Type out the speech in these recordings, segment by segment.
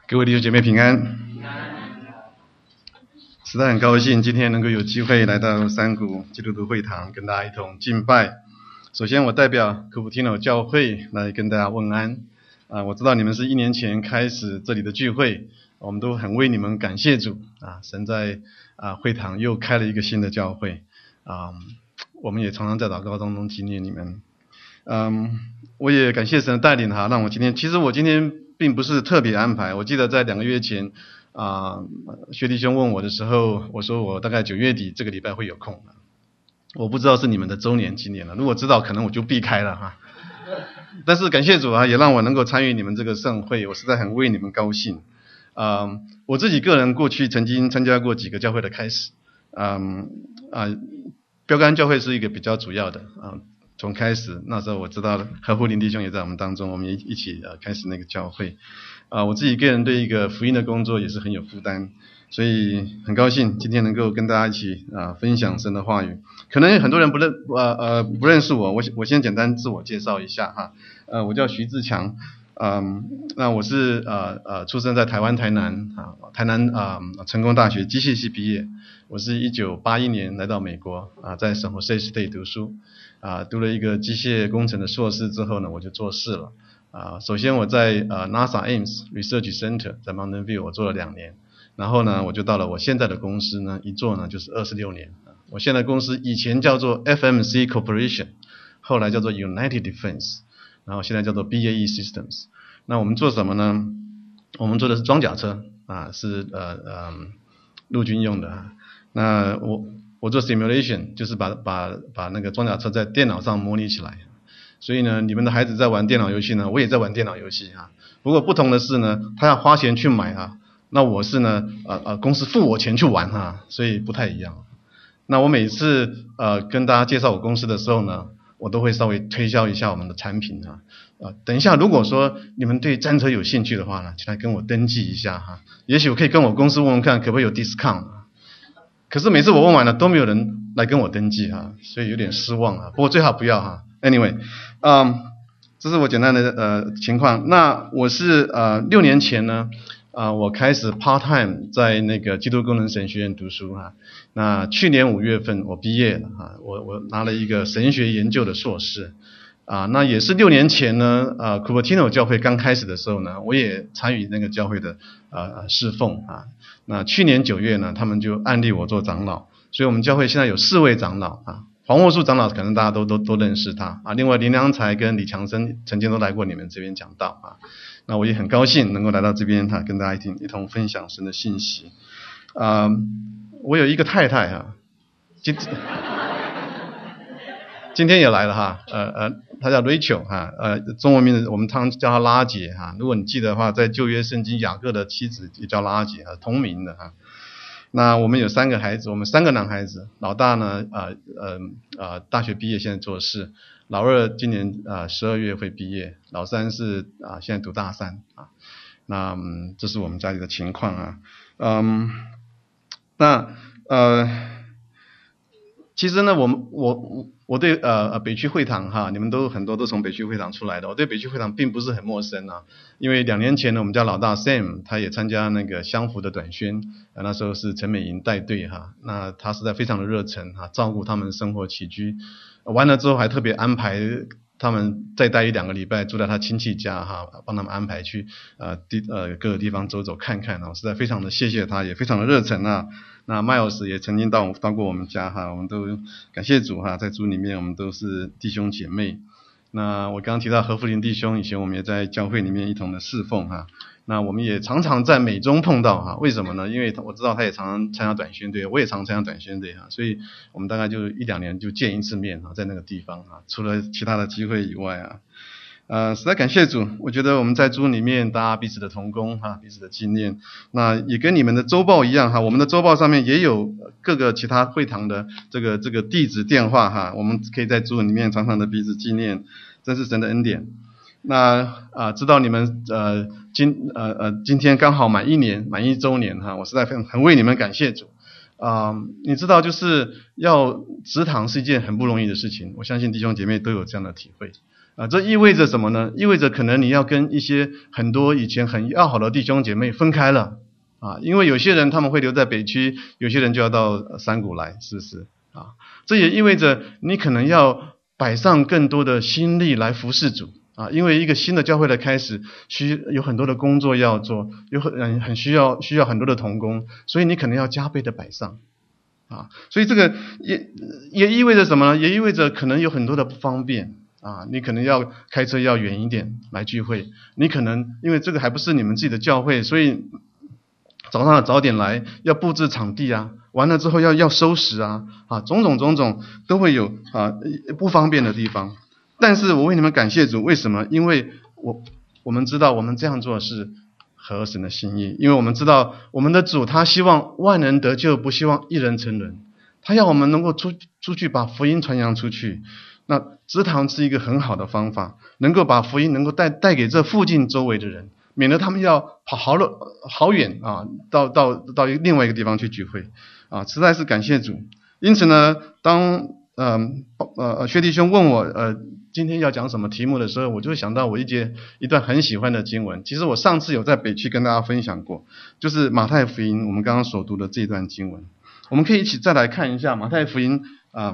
各位弟兄姐妹平安。实在很高兴今天能够有机会来到山谷基督徒会堂跟大家一同敬拜。首先我代表科普提诺教会来跟大家问安。我知道你们是1年前开始这里的聚会，我们都很为你们感谢主。神在会堂又开了一个新的教会。我们也常常在祷告当中纪念你们。我也感谢神的带领让我今天并不是特别安排。我记得在2个月前薛弟兄问我的时候，我说我大概9月底这个礼拜会有空。我不知道是你们的周年纪念了，如果知道可能我就避开了但是感谢主也让我能够参与你们这个盛会，我实在很为你们高兴。我自己个人过去曾经参加过几个教会的开始。标杆教会是一个比较主要的从开始那时候我知道了，何福林弟兄也在我们当中，我们也一起开始那个教会。我自己个人对一个福音的工作也是很有负担，所以很高兴今天能够跟大家一起分享神的话语。可能很多人不认识我，我先简单自我介绍一下我叫徐志强。那我是出生在台湾台南成功大学机械系毕业。我是1981年来到美国在San Jose State 读书。读了一个机械工程的硕士之后呢，我就做事了。首先我在NASA Ames Research Center 在 Mountain View 我做了2年，然后呢我就到了我现在的公司呢，一做呢就是26年。我现在公司以前叫做 FMC Corporation， 后来叫做 United Defense， 然后现在叫做 BAE Systems。 那我们做什么呢？我们做的是装甲车是陆军用的。那我做 simulation， 就是把那个装甲车在电脑上模拟起来。所以呢，你们的孩子在玩电脑游戏呢，我也在玩电脑游戏不过不同的是呢，他要花钱去买那我是呢公司付我钱去玩所以不太一样。那我每次跟大家介绍我公司的时候呢，我都会稍微推销一下我们的产品等一下如果说你们对战车有兴趣的话呢，请来跟我登记一下也许我可以跟我公司问问看可不可以有 discount。可是每次我问完了都没有人来跟我登记所以有点失望不过最好不要Anyway， 这是我简单的情况。那我是6年前呢我开始 part time 在那个基督工能神学院读书那去年5月份我毕业了我拿了一个神学研究的硕士那也是6年前呢Cupertino 教会刚开始的时候呢，我也参与那个教会的侍奉那去年9月呢，他们就按立我做长老，所以我们教会现在有4位长老黄沃树长老可能大家都认识他另外林良才跟李强生曾经都来过你们这边讲道那我也很高兴能够来到这边跟大家一同分享神的信息。我有一个太太今天也来了她叫 Rachel 中文名字我们常叫她拉姐如果你记得的话，在旧约圣经雅各的妻子也叫拉姐同名的那我们有3个孩子，我们3个男孩子，老大呢大学毕业现在做事，老二今年12月会毕业，老三是现在读大3那这是我们家里的情况那其实呢我对北区会堂你们都很多都从北区会堂出来的，我对北区会堂并不是很陌生因为2年前呢我们家老大 Sam 他也参加那个相符的短宣那时候是陈美莹带队那他实在非常的热忱照顾他们生活起居，完了之后还特别安排他们再待1-2个礼拜住在他亲戚家帮他们安排去各个地方走走看看实在非常的谢谢他，也非常的热忱那 Miles 也曾经到过我们家我们都感谢主在主里面我们都是弟兄姐妹。那我刚刚提到何福林弟兄，以前我们也在教会里面一同的侍奉那我们也常常在美中碰到为什么呢？因为我知道他也常常参加短宣队，我也常参加短宣队所以我们大概就1-2年就见一次面在那个地方除了其他的机会以外实在感谢主，我觉得我们在主里面大家彼此的同工彼此的纪念，那也跟你们的周报一样我们的周报上面也有各个其他会堂的这个地址电话我们可以在主里面常常的彼此纪念，真是神的恩典。那知道你们今天刚好满1周年我实在很为你们感谢主你知道就是要植堂是一件很不容易的事情，我相信弟兄姐妹都有这样的体会这意味着什么呢？意味着可能你要跟一些很多以前很要好的弟兄姐妹分开了因为有些人他们会留在北区，有些人就要到山谷来，是不是这也意味着你可能要摆上更多的心力来服侍主因为一个新的教会的开始，有很多的工作要做，很需要很多的同工，所以你可能要加倍的摆上所以这个也意味着什么呢？也意味着可能有很多的不方便你可能要开车要远一点来聚会，你可能因为这个还不是你们自己的教会，所以早上早点来，要布置场地完了之后要收拾种种都会有不方便的地方。但是我为你们感谢主，为什么？因为我们知道我们这样做是合神的心意，因为我们知道我们的主他希望万人得救，不希望一人沉沦，他要我们能够出去把福音传扬出去。那植堂是一个很好的方法，能够把福音能够带给这附近周围的人，免得他们要跑好远到另外一个地方去聚会实在是感谢主。因此呢，当薛弟兄问我今天要讲什么题目的时候，我就想到我一段很喜欢的经文。其实我上次有在北区跟大家分享过，就是马太福音我们刚刚所读的这段经文。我们可以一起再来看一下马太福音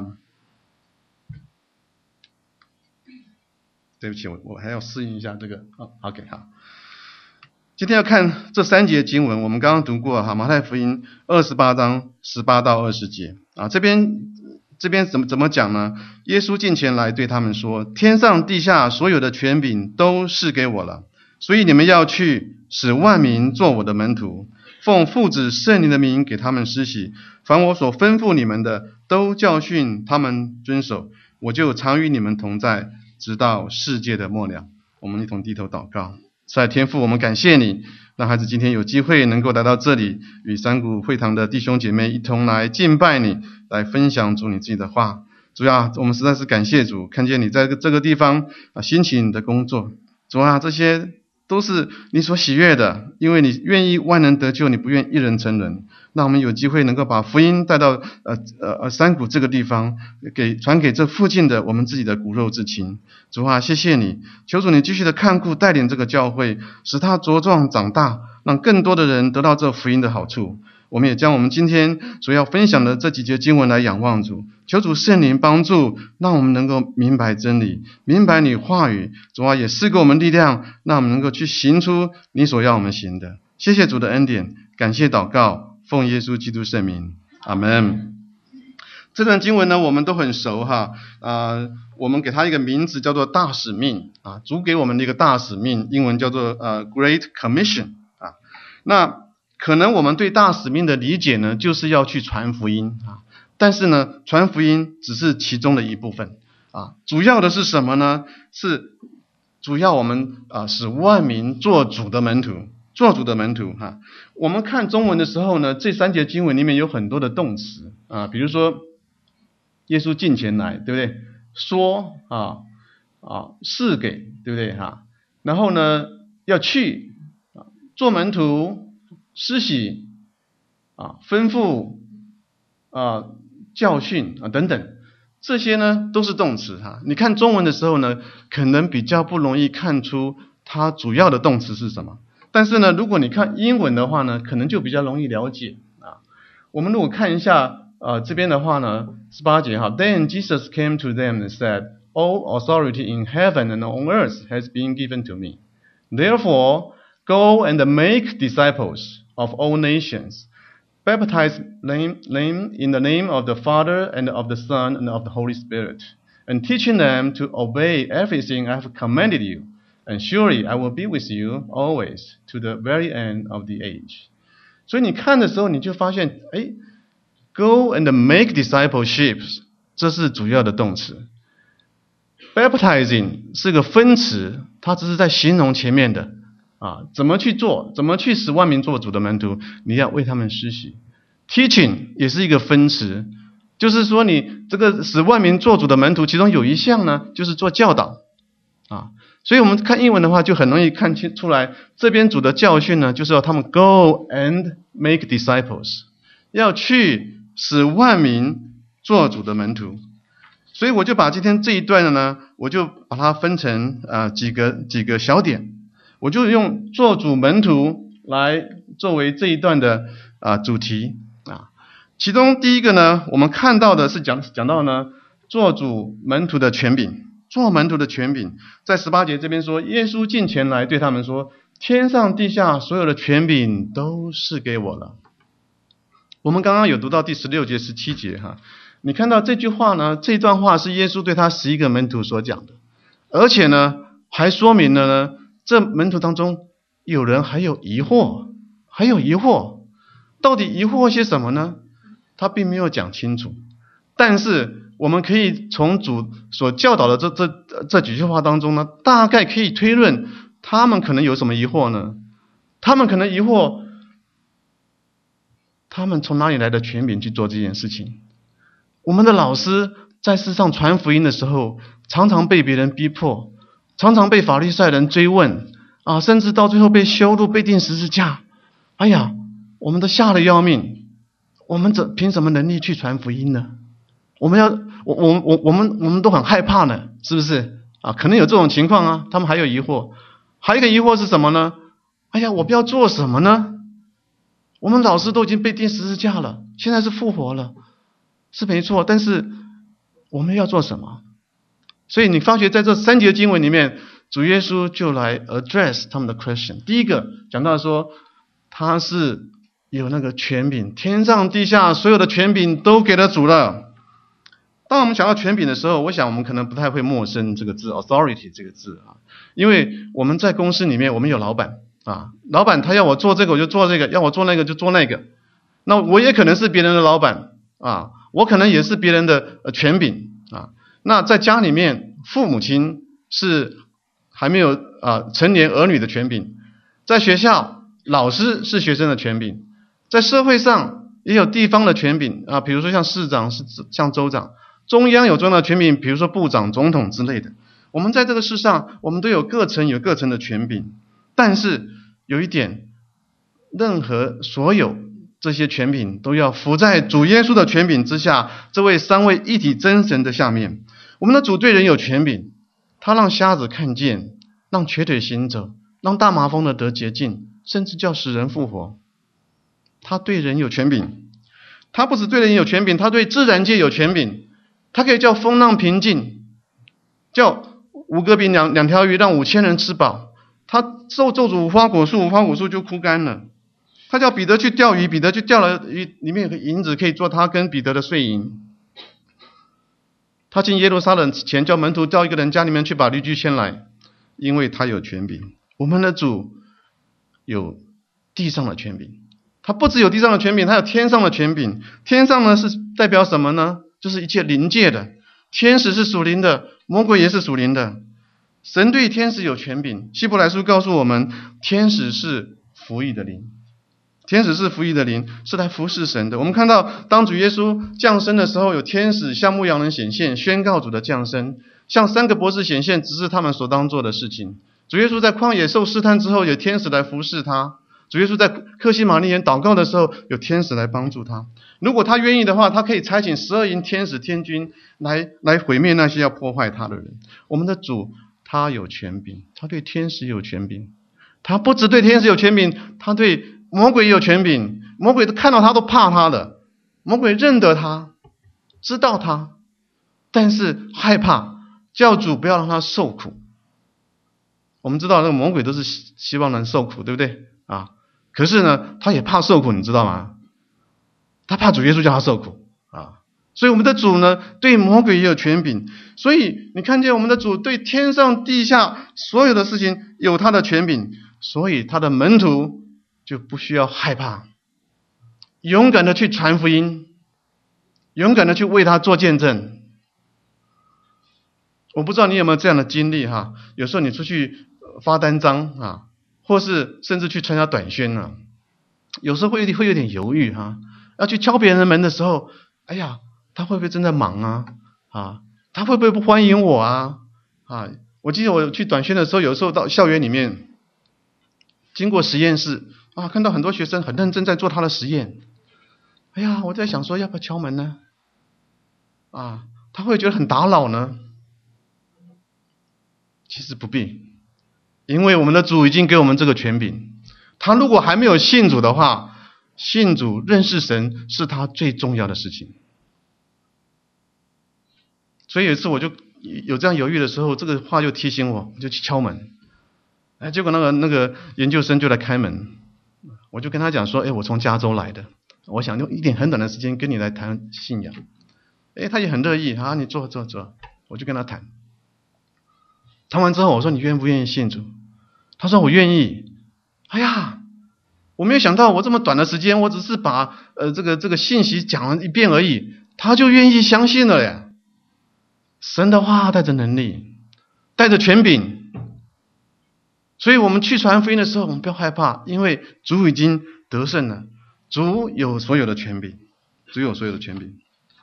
对不起，我还要适应一下这个OK 好。今天要看这3节经文，我们刚刚读过马太福音28章18到20节这边怎么讲呢？耶稣近前来对他们说，天上地下所有的权柄都是给我了，所以你们要去，使万民做我的门徒，奉父子圣灵的名给他们施洗，凡我所吩咐你们的都教训他们遵守，我就常与你们同在，直到世界的末了。我们一同低头祷告。天父，我们感谢你，让孩子今天有机会能够来到这里，与山谷会堂的弟兄姐妹一同来敬拜你，来分享主你自己的话。主啊，我们实在是感谢主，看见你在这个地方兴起你的工作。主啊，这些都是你所喜悦的，因为你愿意万人得救，你不愿一人沉沦。让我们有机会能够把福音带到山谷这个地方，传给这附近的我们自己的骨肉至亲。主啊，谢谢你，求主你继续的看顾带领这个教会，使它茁壮长大，让更多的人得到这福音的好处。我们也将我们今天所要分享的这几节经文来仰望主，求主圣灵帮助，让我们能够明白真理，明白你话语。主啊，也赐给我们力量，让我们能够去行出你所要我们行的。谢谢主的恩典，感谢祷告，奉耶稣基督圣名，阿们。这段经文呢，我们都很熟我们给它一个名字叫做大使命主给我们的一个大使命，英文叫做Great Commission 那可能我们对大使命的理解呢，就是要去传福音但是呢，传福音只是其中的一部分主要的是什么呢？是主要我们使万民做主的门徒，做主的门徒我们看中文的时候呢，这3节经文里面有很多的动词比如说耶稣近前来，对不对？说是给，对不对然后呢，要去做门徒，施洗吩咐教训等等，这些呢都是动词你看中文的时候呢，可能比较不容易看出它主要的动词是什么。但是呢，如果你看英文的话呢，可能就比较容易了解我们如果看一下这边的话呢，18节Then Jesus came to them and said, All authority in heaven and on earth has been given to me. Therefore, go and make disciples of all nations, baptize them in the name of the Father and of the Son and of the Holy Spirit, and teaching them to obey everything I have commanded you. And surely I will be with you always to the very end of the age. 所以你看的时候，你就发现Go and make discipleship 这是主要的动词。Baptizing 是个分词，它只是在形容前面的怎么去做，怎么去使万民做主的门徒，你要为他们施洗。Teaching 也是一个分词，就是说你这个使万民做主的门徒，其中有一项呢，就是做教导所以我们看英文的话，就很容易看清出来，这边主的教训呢，就是要他们 Go and make disciples， 要去使万民做主的门徒。 所以我就把今天这一段呢，我就把它分成几个小点，我就用做主门徒来作为这一段的主题啊。其中第一个呢，我们看到的是讲到呢，做主门徒的权柄，做门徒的权柄，在18节这边说，耶稣近前来对他们说，天上地下所有的权柄都是给我了。我们刚刚有读到第16节、17节哈，你看到这句话呢，这段话是耶稣对他11个门徒所讲的，而且呢，还说明了呢，这门徒当中有人还有疑惑，到底疑惑些什么呢？他并没有讲清楚，但是我们可以从主所教导的这几句话当中呢，大概可以推论他们可能有什么疑惑呢？他们可能疑惑，他们从哪里来的权柄去做这件事情？我们的老师在世上传福音的时候，常常被别人逼迫，常常被法利赛人追问甚至到最后被羞辱、被钉十字架。哎呀，我们都吓得要命。我们凭什么能力去传福音呢？我们都很害怕呢，是不是可能有这种情况他们还有疑惑，还有一个疑惑是什么呢？哎呀，我不要做什么呢？我们老师都已经被钉十字架了，现在是复活了，是没错，但是我们要做什么？所以你发觉在这3节经文里面，主耶稣就来 address 他们的 question。 第一个讲到说，他是有那个权柄，天上地下所有的权柄都给了主了。当我们想到权柄的时候，我想我们可能不太会陌生这个字 authority 这个字因为我们在公司里面，我们有老板老板他要我做这个我就做这个，要我做那个就做那个。那我也可能是别人的老板我可能也是别人的权柄那在家里面，父母亲是还没有成年儿女的权柄，在学校老师是学生的权柄，在社会上也有地方的权柄比如说像市长、像州长，中央有中央的权柄，比如说部长、总统之类的。我们在这个世上，我们都有各层的权柄，但是有一点，所有这些权柄都要服在主耶稣的权柄之下，这位3位一体真神的下面。我们的主对人有权柄，他让瞎子看见，让瘸腿行走，让大麻风的得洁净，甚至叫死人复活。他对人有权柄，他不只对人有权柄，他对自然界有权柄。他可以叫风浪平静，叫5个饼2条鱼让5000人吃饱。他咒诅无花果树，无花果树就枯干了。他叫彼得去钓鱼，彼得去钓了鱼，里面有个银子可以做他跟彼得的税银。他进耶路撒冷前叫门徒到一个人家里面去把驴驹牵来，因为他有权柄。我们的主有地上的权柄，他不只有地上的权柄，他有天上的权柄。天上呢是代表什么呢？就是一切灵界的，天使是属灵的，魔鬼也是属灵的。神对天使有权柄，希伯来书告诉我们，天使是服役的灵，天使是服役的灵，是来服侍神的。我们看到当主耶稣降生的时候，有天使向牧羊人显现，宣告主的降生，向3个博士显现，指示他们所当做的事情。主耶稣在旷野受试探之后，有天使来服侍他。主耶稣在客西马尼园祷告的时候，有天使来帮助他。如果他愿意的话，他可以差遣12营天使天军来毁灭那些要破坏他的人。我们的主他有权柄，他对天使有权柄，他不只对天使有权柄，他对魔鬼也有权柄。魔鬼看到他都怕他的，魔鬼认得他，知道他，但是害怕，叫主不要让他受苦。我们知道那个魔鬼都是希望能受苦，对不对可是呢，他也怕受苦，你知道吗？他怕主耶稣叫他受苦所以我们的主呢，对魔鬼也有权柄。所以你看见我们的主对天上地下所有的事情有他的权柄，所以他的门徒就不需要害怕，勇敢的去传福音，勇敢的去为他做见证。我不知道你有没有这样的经历有时候你出去发单张或是甚至去参加短宣有时候会有点犹豫要去敲别人的门的时候，哎呀，他会不会正在忙他会不会不欢迎我我记得我去短宣的时候，有时候到校园里面，经过实验室看到很多学生很认真在做他的实验。哎呀，我在想说要不要敲门呢他会觉得很打扰呢？其实不必，因为我们的主已经给我们这个权柄。他如果还没有信主的话，信主认识神是他最重要的事情。所以有一次我就有这样犹豫的时候，这个话就提醒我，就去敲门。结果那个研究生就来开门，我就跟他讲说，我从加州来的，我想用一点很短的时间跟你来谈信仰。他也很乐意，你坐，我就跟他谈。谈完之后，我说你愿不愿意信主？他说我愿意。哎呀，我没有想到我这么短的时间，我只是把这个信息讲了一遍而已，他就愿意相信了呀。神的话带着能力，带着权柄，所以我们去传福音的时候，我们不要害怕，因为主已经得胜了，主有所有的权柄，主有所有的权柄。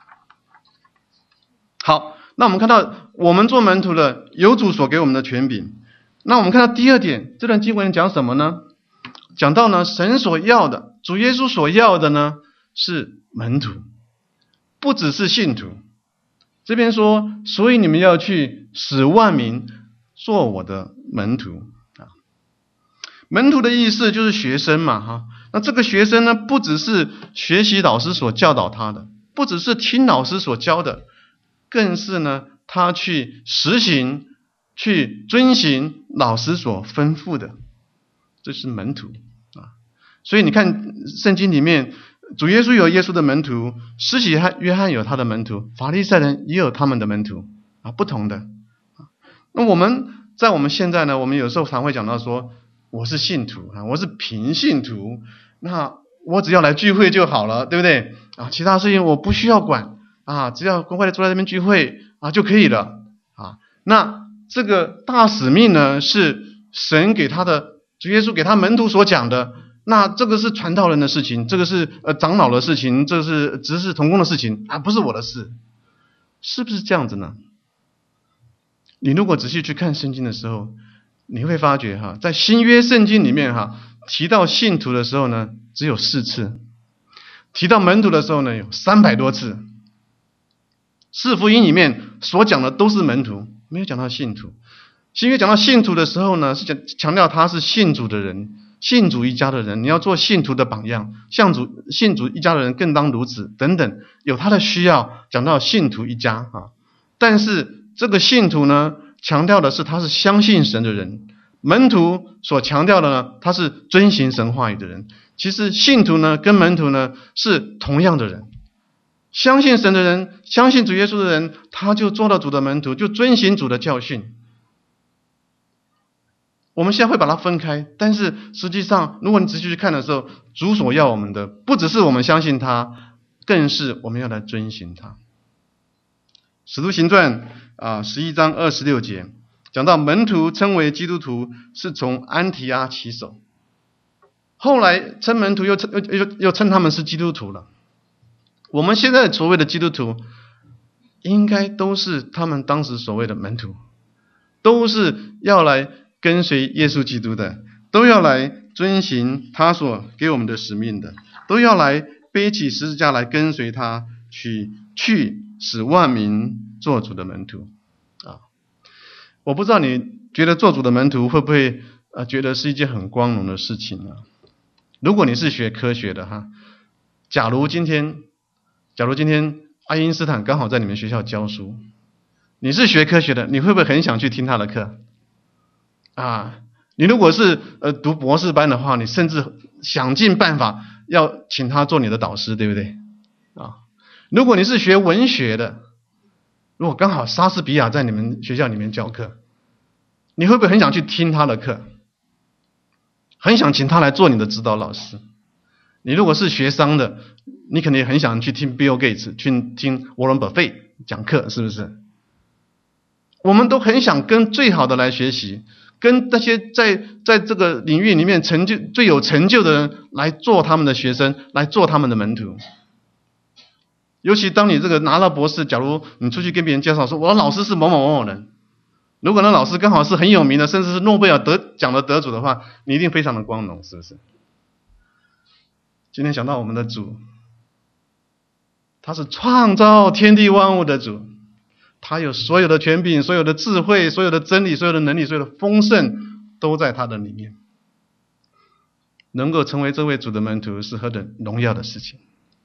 好，那我们看到我们做门徒的有主所给我们的权柄。那我们看到第二点，这段经文讲什么呢？讲到呢，神所要的，主耶稣所要的呢，是门徒，不只是信徒。这边说，所以你们要去使万民做我的门徒。门徒的意思就是学生嘛，那这个学生呢，不只是学习老师所教导他的，不只是听老师所教的，更是呢，他去实行、去遵行老师所吩咐的，这是门徒啊。所以你看圣经里面，主耶稣有耶稣的门徒，施洗约翰有他的门徒，法利赛人也有他们的门徒啊，不同的。那我们现在呢，我们有时候常会讲到说，我是信徒啊，我是平信徒，那我只要来聚会就好了，对不对啊？其他事情我不需要管啊，只要乖乖的坐在这边聚会啊就可以了啊。那这个大使命呢，是神给他的，主耶稣给他门徒所讲的。那这个是传道人的事情，这个是长老的事情，这个是执事同工的事情啊，不是我的事，是不是这样子呢？你如果仔细去看圣经的时候，你会发觉在新约圣经里面提到信徒的时候呢，只有4次；提到门徒的时候呢，有300多次。四福音里面所讲的都是门徒，没有讲到信徒。新约讲到信徒的时候呢，是强调他是信主的人，信主一家的人，你要做信徒的榜样，信主一家的人更当如此等等，有他的需要，讲到信徒一家但是这个信徒呢，强调的是他是相信神的人，门徒所强调的呢，他是遵行神话语的人。其实信徒呢跟门徒呢是同样的人，相信神的人，相信主耶稣的人，他就做到主的门徒，就遵行主的教训。我们现在会把它分开，但是实际上如果你仔细去看的时候，主所要我们的不只是我们相信他，更是我们要来遵行他。使徒行传11章26节讲到门徒称为基督徒是从安提阿起手，后来称门徒又称他们是基督徒了。我们现在所谓的基督徒应该都是他们当时所谓的门徒，都是要来跟随耶稣基督的，都要来遵行他所给我们的使命的，都要来背起十字架来跟随他，去使万民做主的门徒我不知道你觉得做主的门徒会不会觉得是一件很光荣的事情如果你是学科学的假如今天爱因斯坦刚好在你们学校教书，你是学科学的，你会不会很想去听他的课你如果是读博士班的话，你甚至想尽办法要请他做你的导师，对不对如果你是学文学的，如果刚好莎士比亚在你们学校里面教课，你会不会很想去听他的课，很想请他来做你的指导老师？你如果是学商的，你肯定也很想去听 Bill Gates 去听沃伦·巴菲讲课，是不是？我们都很想跟最好的来学习，跟那些在这个领域里面最有成就的人来做他们的学生，来做他们的门徒。尤其当你这个拿了博士，假如你出去跟别人介绍说我的老师是某某某某人，如果那老师刚好是很有名的，甚至是诺贝尔奖的得主的话，你一定非常的光荣，是不是？今天想到我们的主，他是创造天地万物的主， 他有所有的权柄，所有的智慧，所有的真理，所有的能力，所有的丰盛都在他的里面。能够成为这位主的门徒是何等荣耀的事情。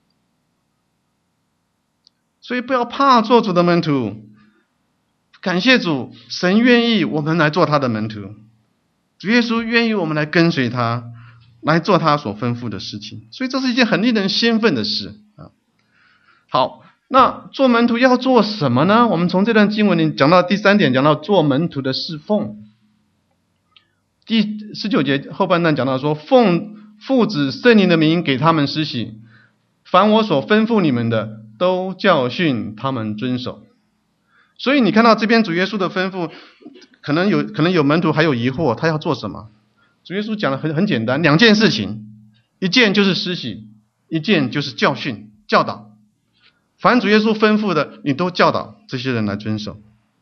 所以不要怕做主的门徒，感谢主，神愿意我们来做他的门徒，主耶稣愿意我们来跟随他，来做他所吩咐的事情，所以这是一件很令人兴奋的事啊。好，那做门徒要做什么呢？我们从这段经文里讲到第3点，讲到做门徒的侍奉。第19节后半段讲到说，奉父子圣灵的名给他们施洗，凡我所吩咐你们的，都教训他们遵守。所以你看到这边主耶稣的吩咐，可能有门徒还有疑惑，他要做什么？主耶稣讲的很简单，2件事情，一件就是施洗，一件就是教训教导。凡主耶稣吩咐的，你都教导这些人来遵守。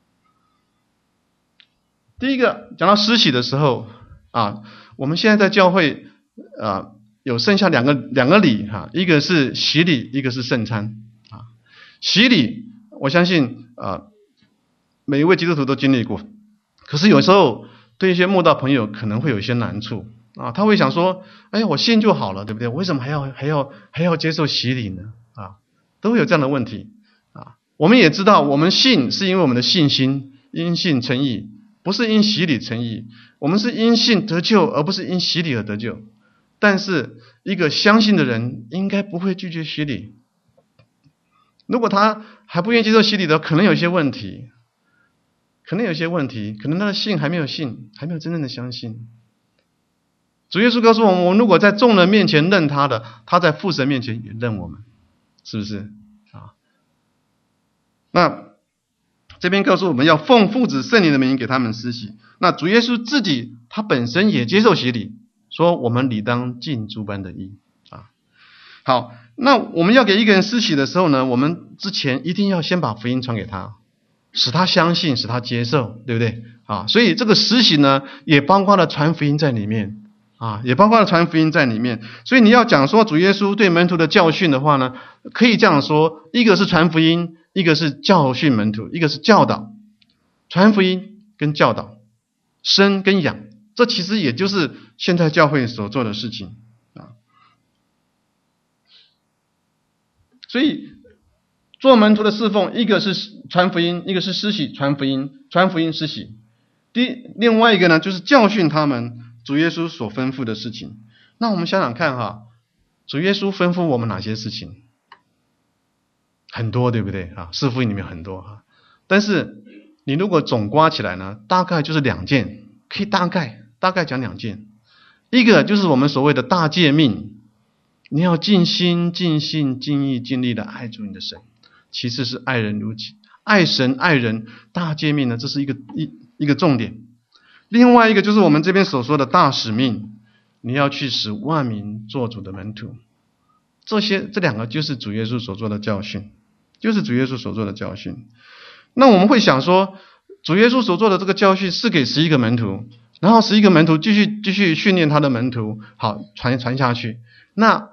第一个讲到施洗的时候啊，我们现在在教会有剩下两个礼哈，一个是洗礼，一个是圣餐啊。洗礼我相信每一位基督徒都经历过，可是有时候对一些慕道朋友可能会有一些难处啊，他会想说，哎呀，我信就好了，对不对？为什么还要接受洗礼呢？啊，都会有这样的问题啊。我们也知道，我们信是因为我们的信心因信称义，不是因洗礼称义。我们是因信得救，而不是因洗礼而得救。但是一个相信的人应该不会拒绝洗礼。如果他还不愿意接受洗礼的，可能有一些问题，可能他的信还没有真正的相信。主耶稣告诉我们，如果在众人面前认他的，他在父神面前也认我们，是不是啊？那这边告诉我们要奉父子圣灵的名给他们施洗。那主耶稣自己他本身也接受洗礼，说我们理当尽诸般的义啊。好，那我们要给一个人施洗的时候呢，我们之前一定要先把福音传给他，使他相信，使他接受，对不对啊？所以这个施洗呢，也包括了传福音在里面啊，所以你要讲说主耶稣对门徒的教训的话呢，可以这样说，一个是传福音，一个是教训门徒，一个是教导。传福音跟教导，生跟养，这其实也就是现在教会所做的事情啊。所以做门徒的侍奉，一个是传福音，一个是施洗传福音，传福音施洗。另外一个呢，就是教训他们主耶稣所吩咐的事情。那我们想想看哈，主耶稣吩咐我们哪些事情？很多，对不对啊？四福音里面很多哈，但是你如果总括起来呢，大概就是2件，可以大概讲2件。一个就是我们所谓的大诫命，你要尽心尽性尽意尽力的爱主你的神。其次是爱人如己，爱神爱人，大诫命呢，这是一个重点。另外一个就是我们这边所说的大使命，你要去使万民做主的门徒。这2个就是主耶稣所做的教训，那我们会想说，主耶稣所做的这个教训是给11个门徒，然后11个门徒继续训练他的门徒，好传下去。那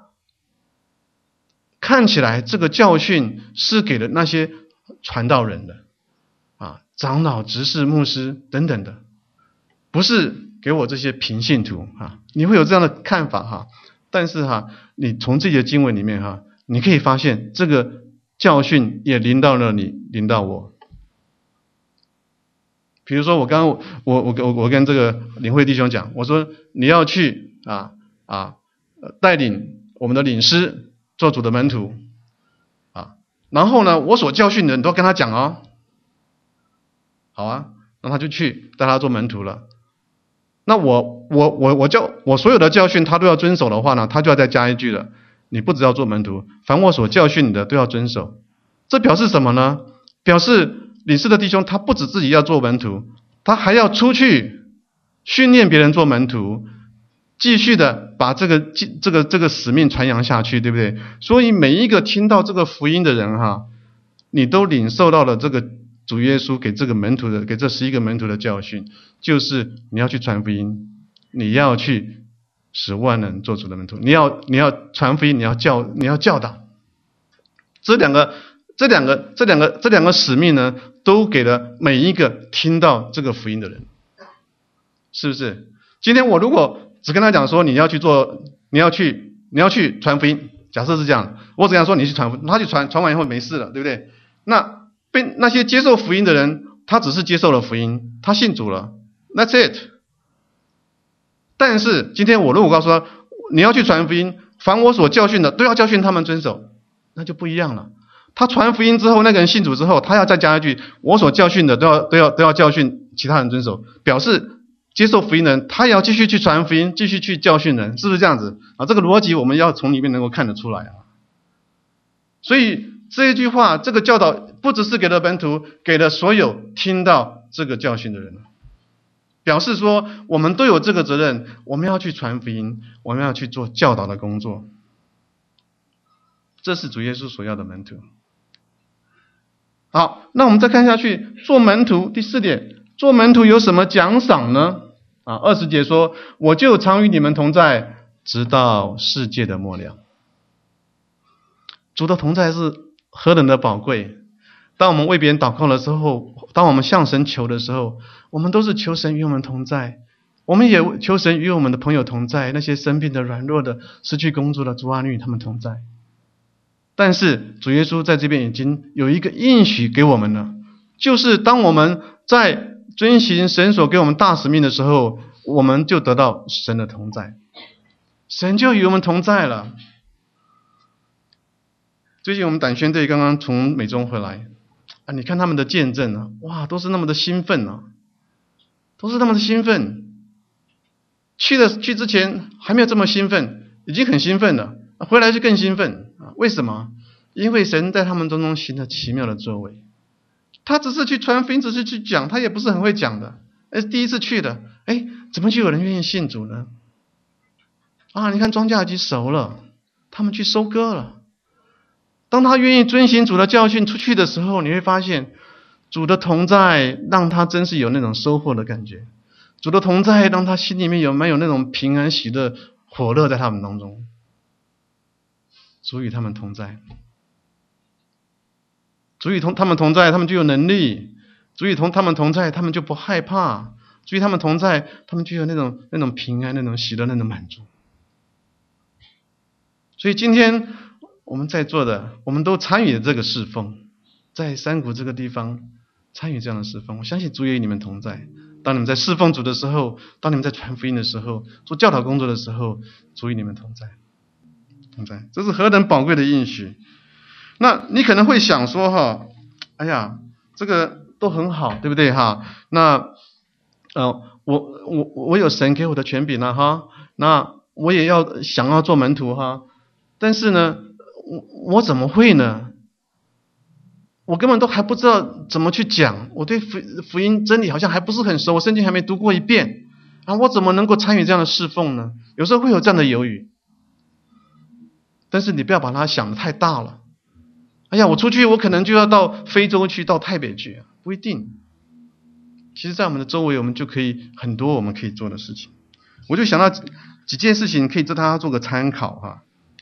看起来这个教训是给了那些传道人的啊，长老、执事、牧师等等的，不是给我这些平信徒啊。你会有这样的看法哈，但是哈，你从这些经文里面哈，你可以发现这个教训也临到了你，临到我。比如说我跟这个领会弟兄讲，我说你要去带领我们的领师做主的门徒啊，然后呢，我所教训的人都要跟他讲哦。好啊，那他就去带他做门徒了。那我所有的教训他都要遵守的话呢，他就要再加一句了，你不只要做门徒，凡我所教训你的都要遵守。这表示什么呢？表示领事的弟兄他不止自己要做门徒，他还要出去训练别人做门徒，继续的把这个使命传扬下去，对不对？所以每一个听到这个福音的人哈，你都领受到了这个主耶稣给这11个门徒的教训，就是你要去传福音，你要去使万人做主的门徒，你要传福音，你要教导。这2个这两个使命呢，都给了每一个听到这个福音的人，是不是？今天我如果只跟他讲说你要去传福音，假设是这样，我只跟他说你去传福音，他去传完以后没事了，对不对？那被那些接受福音的人，他只是接受了福音，他信主了 ，That's it。但是今天我如果告诉他你要去传福音，凡我所教训的都要教训他们遵守，那就不一样了。他传福音之后，那个人信主之后，他要再加一句我所教训的都要教训其他人遵守，表示接受福音的人他也要继续去传福音，继续去教训人，是不是这样子啊？这个逻辑我们要从里面能够看得出来啊。所以这一句话，这个教导不只是给了门徒，给了所有听到这个教训的人，表示说我们都有这个责任，我们要去传福音，我们要去做教导的工作。这是主耶稣所要的门徒。好，那我们再看下去，做门徒第4点，做门徒有什么奖赏呢？20节说，我就常与你们同在，直到世界的末了。主的同在是何等的宝贵。当我们为别人祷告的时候，当我们向神求的时候，我们都是求神与我们同在，我们也求神与我们的朋友同在，那些生病的、软弱的、失去工作的、主儿女他们同在。但是主耶稣在这边已经有一个应许给我们了，就是当我们在遵行神所给我们大使命的时候，我们就得到神的同在，神就与我们同在了。最近我们胆宣队刚刚从美中回来你看他们的见证哇，都是那么的兴奋都是那么的兴奋。去之前还没有这么兴奋，已经很兴奋了，回来就更兴奋为什么？因为神在他们当中行了奇妙的作为。他只是去传福音，只是去讲，他也不是很会讲的，第一次去的，怎么就有人愿意信主呢？你看庄稼已经熟了，他们去收割了。当他愿意遵行主的教训出去的时候，你会发现主的同在让他真是有那种收获的感觉，主的同在让他心里面蛮有那种平安喜乐火热在他们当中。主与他们同在，主与他们同在，他们就有能力；主与他们同在，他们就不害怕；主与他们同在，他们就有那种平安、那种喜乐、那种满足。所以今天我们在座的，我们都参与了这个侍奉，在山谷这个地方参与这样的侍奉。我相信主也与你们同在。当你们在侍奉主的时候，当你们在传福音的时候，做教导工作的时候，主与你们同在。这是何等宝贵的应许。那你可能会想说这个都很好，对不对那我有神给我的权柄了那我也想要做门徒但是呢我怎么会呢？我根本都还不知道怎么去讲，我对福音真理好像还不是很熟，我圣经还没读过一遍我怎么能够参与这样的侍奉呢？有时候会有这样的犹豫。但是你不要把它想得太大了。我出去我可能就要到非洲去，到泰北去，不一定。其实在我们的周围，我们就可以很多我们可以做的事情。我就想到几件事情可以让大家做个参考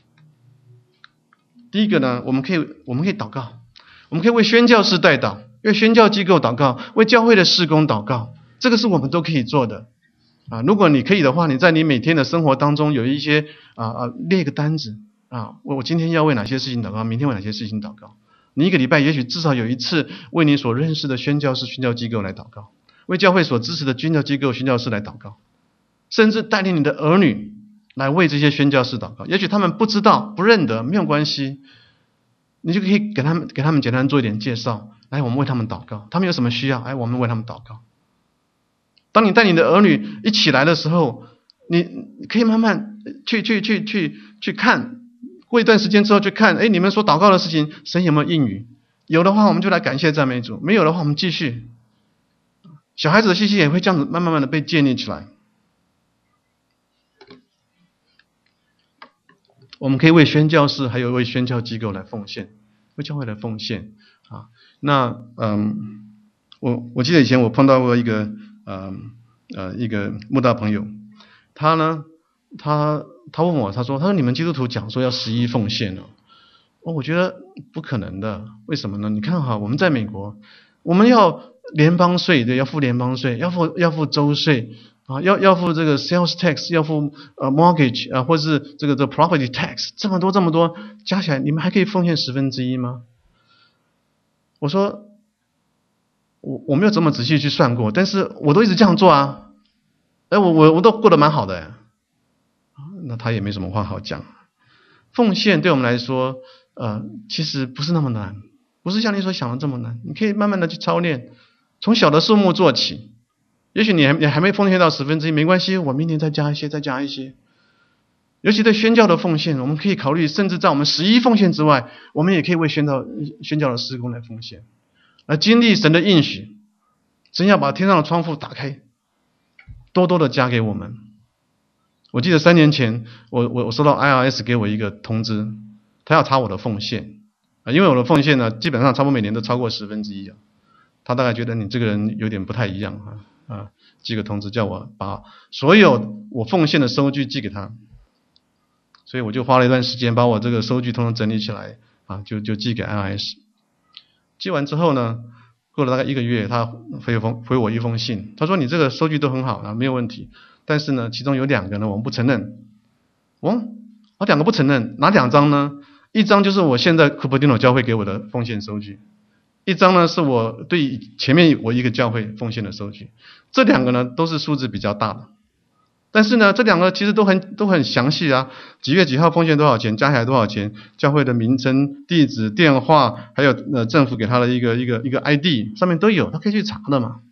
第一个呢，我们可以祷告，我们可以为宣教士代祷，为宣教机构祷告，为教会的事工祷告，这个是我们都可以做的如果你可以的话，你在你每天的生活当中有一些列个单子我今天要为哪些事情祷告，明天为哪些事情祷告。你一个礼拜也许至少有一次为你所认识的宣教士、宣教机构来祷告，为教会所支持的宣教机构、宣教士来祷告，甚至带领你的儿女来为这些宣教士祷告。也许他们不知道、不认得，没有关系，你就可以给他们简单做一点介绍，来我们为他们祷告，他们有什么需要，我们为他们祷告。当你带你的儿女一起来的时候，你可以慢慢去看，过一段时间之后去看，你们所祷告的事情神有没有应允？有的话我们就来感谢赞美主，没有的话我们继续。小孩子的信心也会这样子慢慢的被建立起来。我们可以为宣教士还有为宣教机构来奉献，为教会来奉献那我记得以前我碰到过一个慕道朋友，他问我，他说你们基督徒讲说要11奉献我觉得不可能的。为什么呢？你看哈，我们在美国，我们要联邦税，对，要付联邦税，要付州税啊，要付这个 sales tax， 要付mortgage 啊，或是这个 property tax， 这么多加起来，你们还可以奉献1/10吗？我说我没有这么仔细去算过，但是我都一直这样做啊，我都过得蛮好的，那他也没什么话好讲。奉献对我们来说，其实不是那么难，不是像你所想的这么难。你可以慢慢的去操练，从小的数目做起。也许你还没奉献到1/10，没关系，我明年再加一些。尤其对宣教的奉献，我们可以考虑，甚至在我们11奉献之外，我们也可以为宣教的事工来奉献，来经历神的应许。神要把天上的窗户打开，多多的加给我们。我记得3年前，我收到 IRS 给我一个通知，他要查我的奉献因为我的奉献呢，基本上差不多每年都超过1/10他大概觉得你这个人有点不太一样寄个通知叫我把所有我奉献的收据寄给他，所以我就花了一段时间把我这个收据通通整理起来就寄给 IRS。寄完之后呢，过了大概1个月，他回我一封信，他说你这个收据都很好没有问题，但是呢，其中有2个呢我们不承认。我2个不承认，哪2张呢？一张就是我现在库珀丁诺教会给我的奉献收据，一张呢是我对前面我一个教会奉献的收据。这2个呢都是数字比较大的，但是呢这2个其实都很详细几月几号奉献多少钱，加起来多少钱，教会的名称、地址、电话，还有政府给他的一个 ID 上面都有，他可以去查的嘛。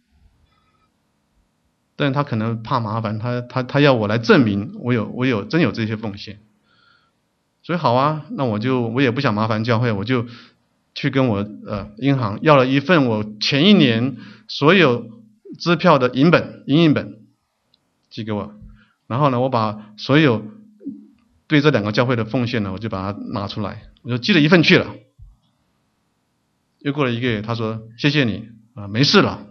但他可能怕麻烦，他要我来证明我真有这些奉献。所以好那我也不想麻烦教会，我就去跟我银行要了一份我前一年所有支票的影印本寄给我，然后呢我把所有对这2个教会的奉献呢，我就把它拿出来，我就寄了一份去了。又过了1个月，他说谢谢你没事了。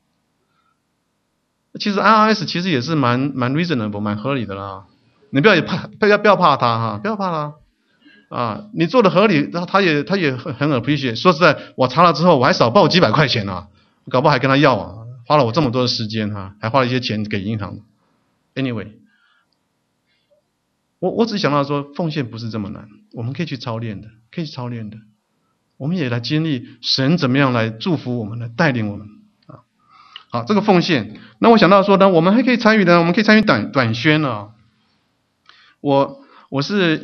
其实 IRS 其实也是蛮 reasonable 蛮合理的啦，你不要怕他不要怕他你做的合理，他也很 appreciate。说实在，我查了之后我还少报几百块钱搞不好还跟他要花了我这么多的时间还花了一些钱给银行。Anyway， 我只想到说奉献不是这么难，我们可以去操练的，我们也来经历神怎么样来祝福我们，来带领我们好，这个奉献，那我想到说呢，我们还可以参与短宣我是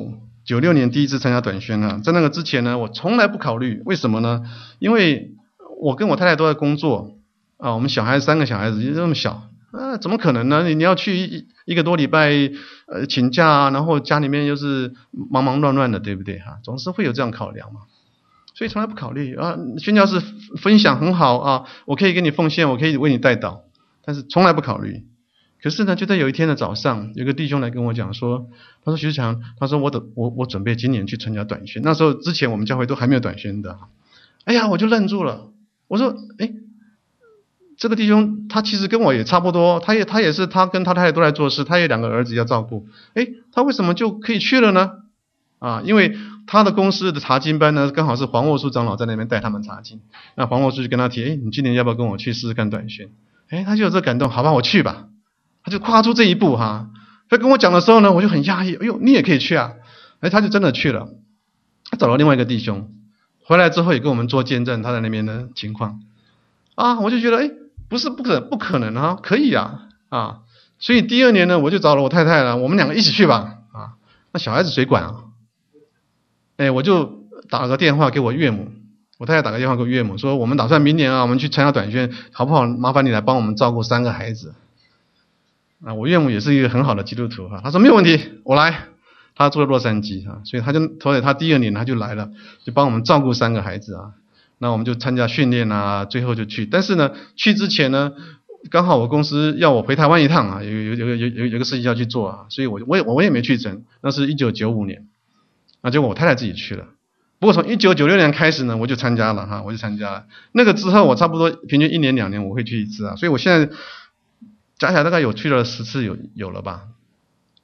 1996年第一次参加短宣在那个之前呢，我从来不考虑。为什么呢？因为我跟我太太都在工作我们3个小孩子就这么小怎么可能呢？你要去1个多礼拜请假然后家里面又是忙忙乱乱的，对不对总是会有这样考量嘛。所以从来不考虑宣教士分享很好我可以给你奉献，我可以为你代祷，但是从来不考虑。可是呢，就在有一天的早上，有个弟兄来跟我讲说，他说徐志强，他说我准备今年去参加短宣。那时候之前我们教会都还没有短宣的。哎呀，我就愣住了。我说，这个弟兄他其实跟我也差不多，他也是他跟他太太都在做事，他有2个儿子要照顾。他为什么就可以去了呢？因为他的公司的查经班呢，刚好是黄沃书长老在那边带他们查经。那黄沃书就跟他提，你今年要不要跟我去试试看短宣？他就有这感动，好吧，我去吧。他就跨出这一步他跟我讲的时候呢，我就很讶异，你也可以去他就真的去了。他找了另外一个弟兄，回来之后也跟我们做见证他在那边的情况我就觉得不是不可能可以所以第2年呢，我就找了我太太了，我们2个一起去吧那小孩子谁管我就打了个电话给我岳母，我太太打个电话给我岳母说，我们打算明年我们去参加短宣，好不好？麻烦你来帮我们照顾3个孩子。我岳母也是一个很好的基督徒他说没有问题，我来。他住在洛杉矶所以他第2年他就来了，就帮我们照顾3个孩子那我们就参加训练最后就去。但是呢，去之前呢，刚好我公司要我回台湾一趟有个事情要去做所以我也没去成。那是1995年，结果我太太自己去了。不过从1996年开始呢，我就参加了那个之后，我差不多平均1年2年我会去1次所以我现在加起来大概有去了10次有了吧。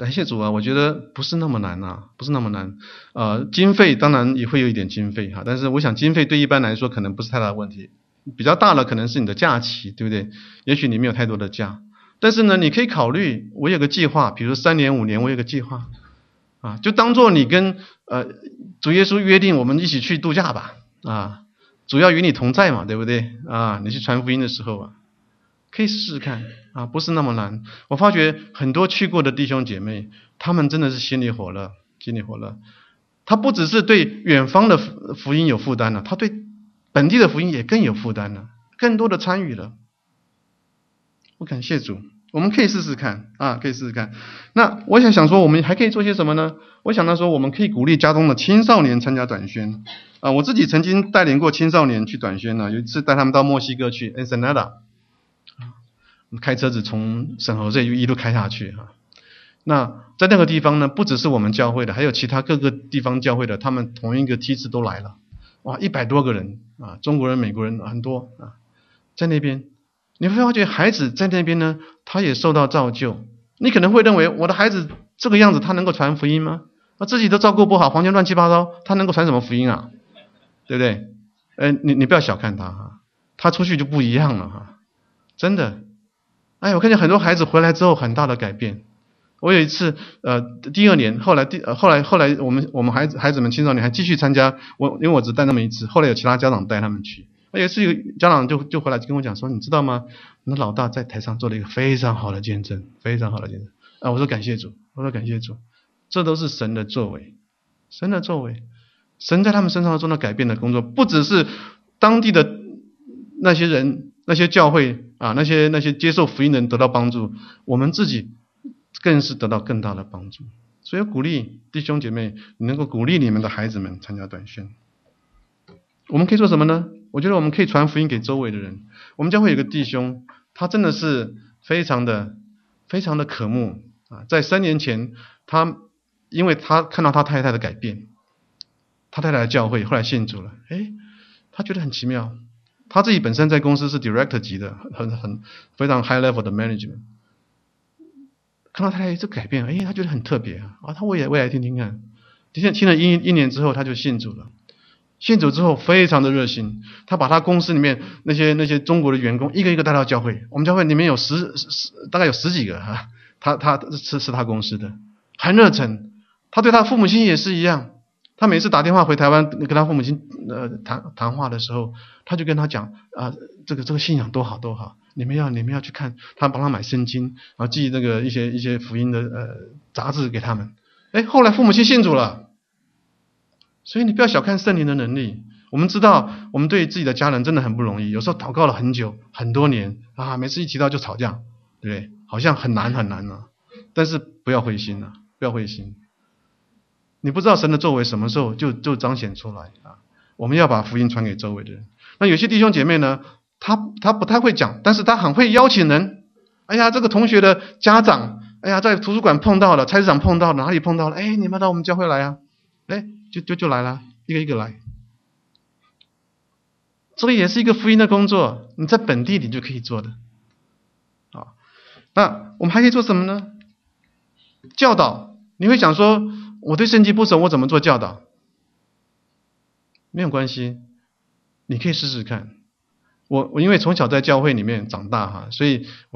感谢主啊，我觉得不是那么难啊，不是那么难。经费当然也会有一点经费哈，但是我想经费对一般来说可能不是太大的问题，比较大的可能是你的假期，对不对？也许你没有太多的假，但是呢，你可以考虑，我有个计划，比如说3年5年，我有个计划啊，就当做你跟主耶稣约定，我们一起去度假吧啊，主要与你同在嘛，对不对啊？你去传福音的时候啊。可以试试看啊，不是那么难。我发觉很多去过的弟兄姐妹，他们真的是心里火热，心里火热。他不只是对远方的福音有负担了，他对本地的福音也更有负担了，更多的参与了。我感谢主，我们可以试试看啊，可以试试看。那我想说，我们还可以做些什么呢？我想到说，我们可以鼓励家中的青少年参加短宣啊。我自己曾经带领过青少年去短宣呢，有一次带他们到墨西哥去 Ensenada。开车子从圣何塞一路开下去哈，那在那个地方呢，不只是我们教会的，还有其他各个地方教会的，他们同一个梯次都来了，哇，100多个人啊，中国人、美国人很多啊，在那边你会发觉孩子在那边呢，他也受到造就。你可能会认为我的孩子这个样子，他能够传福音吗？他自己都照顾不好，房间乱七八糟，他能够传什么福音啊？对不对？你不要小看他哈，他出去就不一样了哈，真的。我看见很多孩子回来之后很大的改变。我有一次，第2年，后来我们孩子们青少年还继续参加，因为我只带那么一次，后来有其他家长带他们去。有一次有家长就回来跟我讲说，你知道吗？那老大在台上做了一个非常好的见证，非常好的见证啊！我说感谢主，这都是神的作为，神的作为，神在他们身上做那改变的工作，不只是当地的那些人、那些教会啊，那些接受福音的人得到帮助，我们自己更是得到更大的帮助。所以鼓励弟兄姐妹，你能够鼓励你们的孩子们参加短宣。我们可以做什么呢？我觉得我们可以传福音给周围的人。我们教会有个弟兄，他真的是非常的渴慕啊！在3年前，因为他看到他太太的改变，他太太的教会后来信主了，他觉得很奇妙。他自己本身在公司是 director 级的，非常 high level 的 management。看到太太这改变，他觉得很特别啊！我也来听听看。听了一年之后，他就信主了。信主之后非常的热心，他把他公司里面那些中国的员工一个一个带到教会。我们教会里面有大概有10几个哈，他是他公司的，很热忱。他对他父母亲也是一样。他每次打电话回台湾跟他父母亲谈话的时候，他就跟他讲啊，这个信仰多好多好，你们要去看。他帮他买圣经，然后寄那个一些福音的杂志给他们。后来父母亲信主了。所以你不要小看圣灵的能力。我们知道我们对自己的家人真的很不容易，有时候祷告了很久很多年啊，每次一提到就吵架，对不对？好像很难啊。但是不要灰心啊，不要灰心。你不知道神的作为什么时候就彰显出来啊！我们要把福音传给周围的人。那有些弟兄姐妹呢，他不太会讲，但是他很会邀请人。这个同学的家长，在图书馆碰到了，菜市场碰到了，哪里碰到了？你们到我们教会来啊！就来了，一个一个来。这个也是一个福音的工作，你在本地你就可以做的。那我们还可以做什么呢？教导。你会想说，我对圣经不熟，我怎么做教导？没有关系，你可以试试看。我因为从小在教会里面长大哈，所以我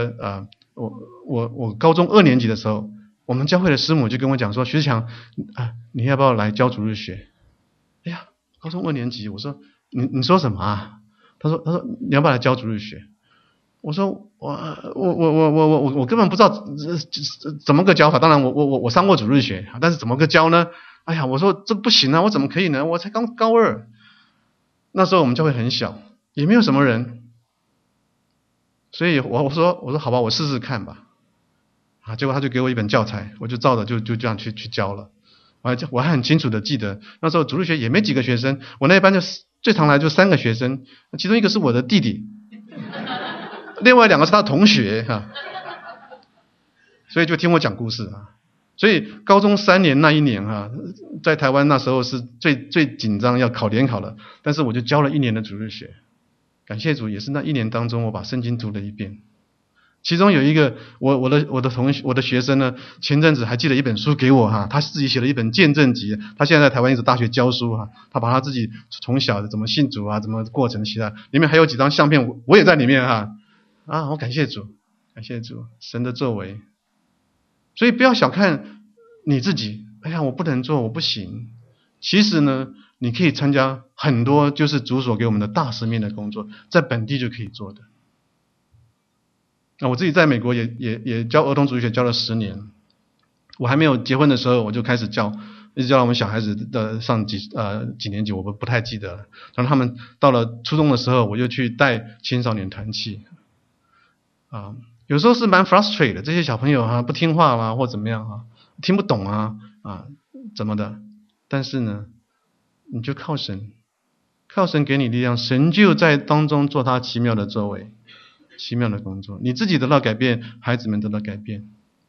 我高中2年级的时候，我们教会的师母就跟我讲说，徐志强你要不要来教主日学？高中2年级，我说你说什么啊？他说你要不要来教主日学？我说我根本不知道怎么个教法。当然我上过主日学，但是怎么个教呢？我说这不行啊，我怎么可以呢？我才刚高2。那时候我们教会很小，也没有什么人，所以我说好吧，我试试看吧。结果他就给我一本教材，我就照着就这样去教了。我还很清楚的记得，那时候主日学也没几个学生，我那一班就最常来就3个学生，其中一个是我的弟弟，另外2个是他的同学所以就听我讲故事所以高中3年那一年在台湾那时候是最紧张要考联考了，但是我就教了1年的主日学。感谢主，也是那1年当中我把圣经读了一遍， 其中有一个我的学生呢，前阵子还寄了一本书给我哈，他自己写了一本见证集，他现在在台湾一所大学教书哈，他把他自己从小的怎么信主啊，怎么过程写的，里面还有几张相片，我也在里面哈。我感谢主，感谢主，神的作为。所以不要小看你自己，哎呀，我不能做，我不行。其实呢，你可以参加很多就是主所给我们的大使命的工作，在本地就可以做的。我自己在美国也教儿童主日学教了10年，我还没有结婚的时候我就开始教，一直教到我们小孩子的上几年级我不太记得了。然后他们到了初中的时候，我就去带青少年团契有时候是蛮 frustrated 的，这些小朋友不听话啦，或怎么样听不懂怎么的。但是呢，你就靠神给你力量，神就在当中做他奇妙的作为，奇妙的工作，你自己得到改变，孩子们得到改变。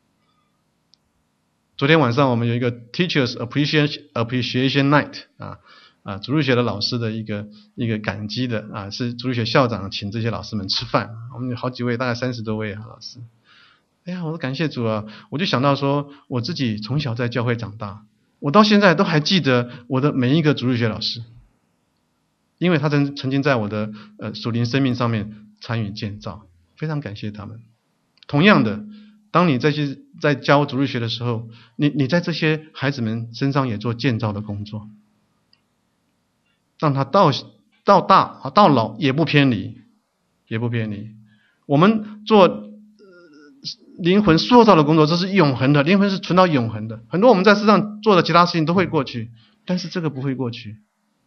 昨天晚上我们有一个 Teachers Appreciation Night 主日学的老师的一个感激的是主日学校长请这些老师们吃饭，我们有好几位，大概30多位老师。哎呀，我说感谢主啊！我就想到说，我自己从小在教会长大，我到现在都还记得我的每一个主日学老师，因为他曾经在我的属灵生命上面参与建造，非常感谢他们。同样的，当你在教主日学的时候，你在这些孩子们身上也做建造的工作，让他到大到老也不偏离，也不偏离。我们做灵魂塑造的工作，这是永恒的，灵魂是存到永恒的。很多我们在世上做的其他事情都会过去，但是这个不会过去。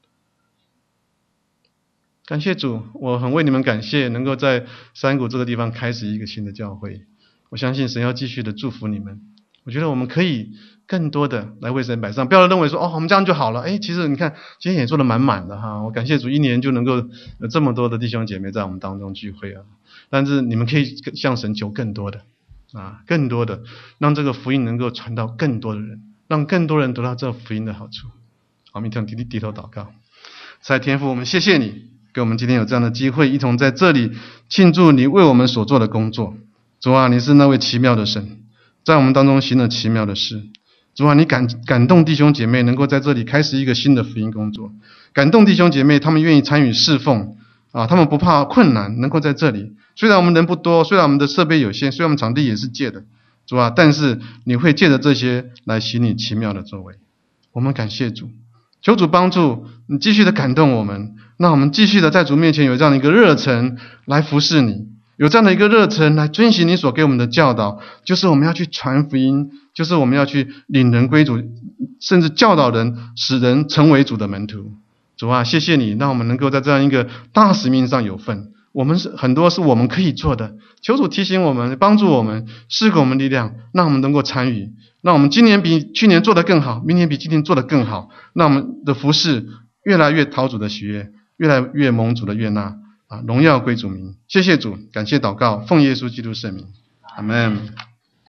感谢主，我很为你们感谢，能够在山谷这个地方开始一个新的教会。我相信神要继续的祝福你们。我觉得我们可以更多的来为神摆上，不要认为说我们这样就好了。其实你看今天也做得满满的哈。我感谢主，一年就能够有这么多的弟兄姐妹在我们当中聚会但是你们可以向神求更多的更多的，让这个福音能够传到更多的人，让更多人得到这福音的好处。好，我们低头祷告。慈爱天父，我们谢谢你给我们今天有这样的机会，一同在这里庆祝你为我们所做的工作。主啊，你是那位奇妙的神，在我们当中行了奇妙的事。主啊，你感动弟兄姐妹能够在这里开始一个新的福音工作，感动弟兄姐妹他们愿意参与侍奉他们不怕困难，能够在这里。虽然我们人不多，虽然我们的设备有限，虽然我们场地也是借的，主啊，但是你会借着这些来行你奇妙的作为。我们感谢主，求主帮助你继续的感动我们，让我们继续的在主面前有这样的一个热忱来服侍你，有这样的一个热忱来遵行你所给我们的教导，就是我们要去传福音，就是我们要去领人归主，甚至教导人，使人成为主的门徒。主啊，谢谢你让我们能够在这样一个大使命上有份，我们很多是我们可以做的，求主提醒我们，帮助我们，赐给我们力量，让我们能够参与，让我们今年比去年做得更好，明年比今年做得更好，让我们的服事越来越讨主的喜悦，越来越蒙主的悦纳荣耀归主名。谢谢主，感谢祷告，奉耶稣基督圣名，阿们。